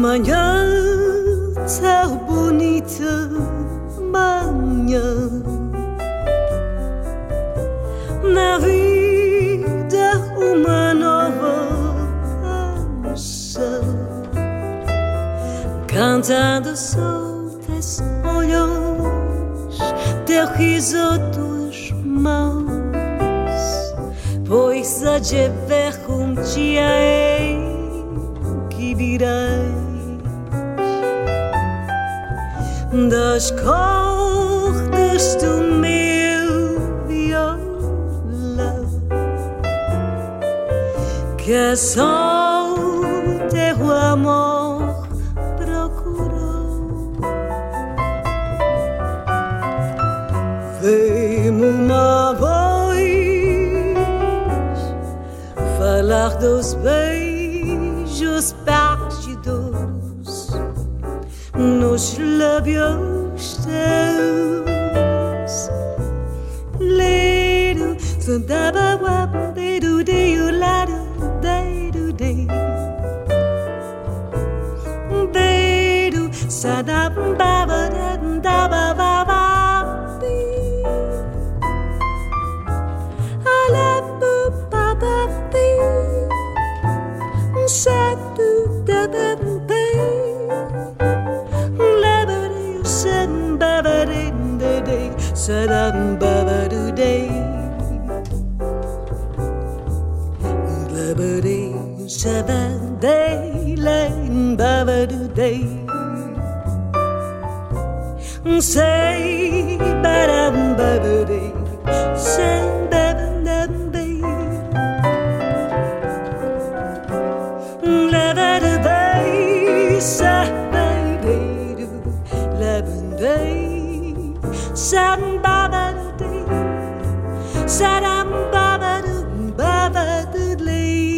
Manhã tão bonita, manhã. Na vida uma nova canção, cantando só teus olhos, teu riso, tuas mãos, pois há de ver um dia em que virei das cordas do meu violão, que só teu amor procurou. Vem-me uma voz falar dos beijos perdidos nos lábios teus. Leiro, sandaba wap, dedo deu lado, dedo dei. Dedo, sadab baba daba baba bi. Ala baba bi. Satu daba bi. Sadam baba do day, labadi saban day, lane baba do day. Say badam baba day, say babam dam day. Labadi bay, say bay do, laban day. Sadam baba do day, sadam baba do day.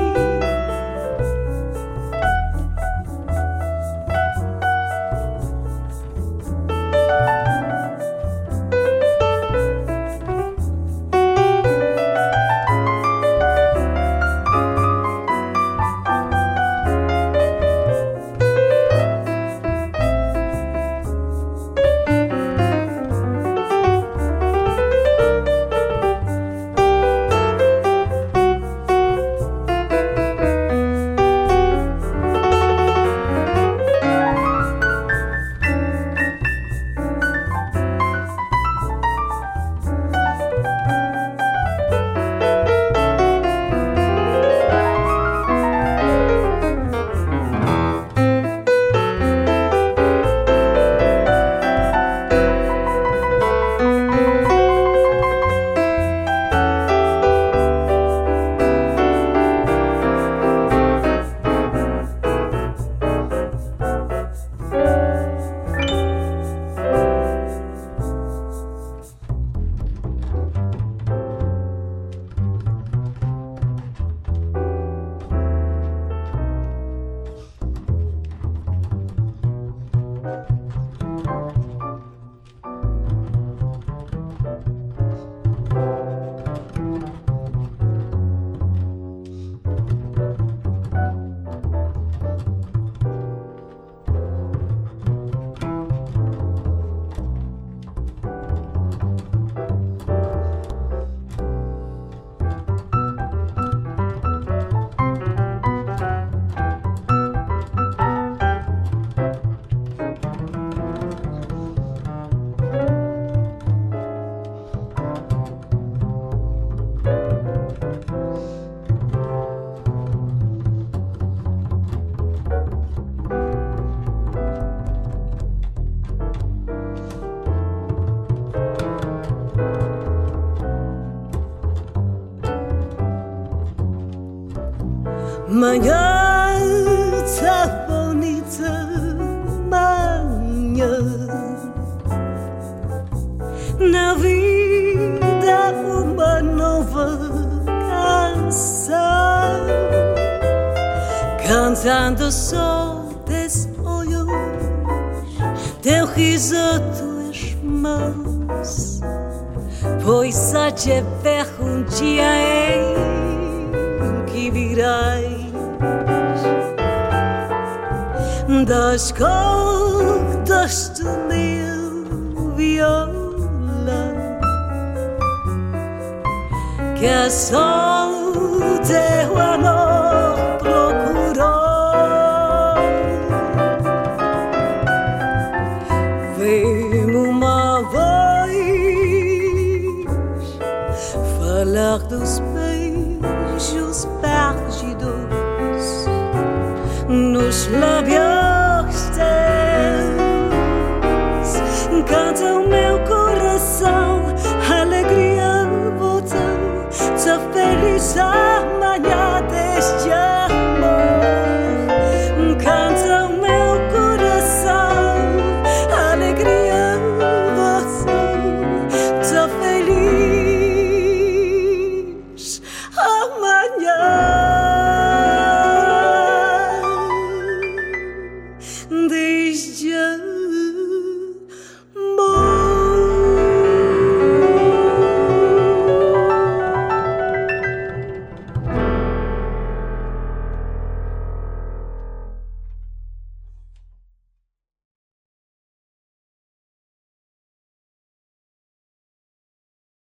Manhã tão bonita, manhã. Na vida uma nova canção, cantando só teus olhos, teu riso, tuas mãos, pois há de ver um dia em que virei das cordas do meu violão, que é só o teu amor procurou. Vem-me uma vez falar dos beijos perdidos nos lábios